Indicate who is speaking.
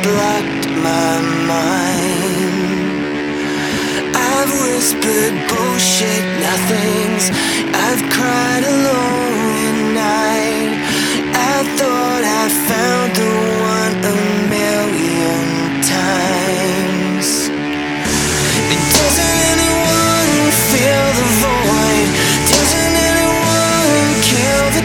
Speaker 1: blocked my mind. I've whispered bullshit, nothings. I've cried alone.